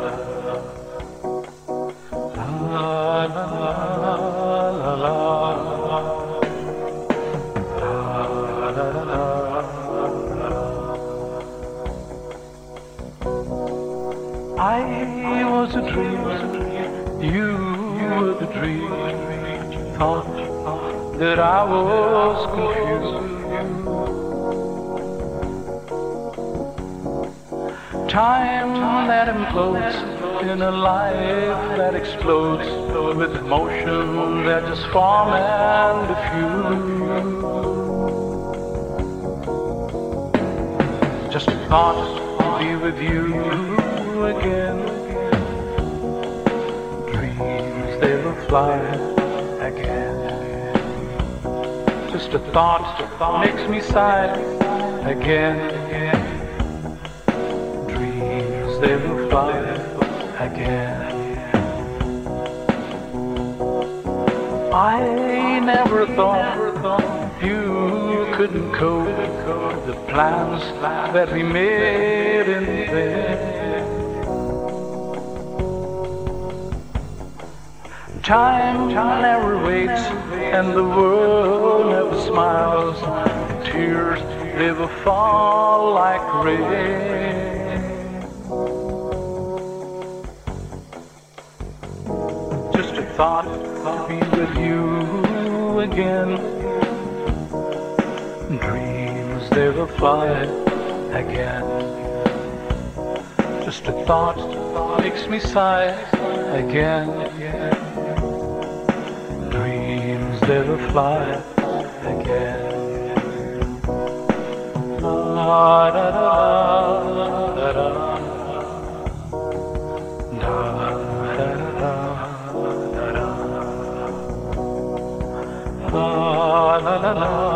I was a dream, you were the dream. Thought that I was confused. Time that implodes in a life that explodes with emotion that just form and diffuse. Just a thought to be with you again. Dreams, they will fly again. Just a thought makes me sigh again. Dreams, they will fly again. I never thought you couldn't cope with the plans that we made in bed. Time never waits and the world never smiles. Tears, they will fall like rain. Just a thought to be with you again. Dreams, they will fly again. Just a thought makes me sigh again. Dreams, they will fly again. Da da da da da. Da da da da da. La la la la.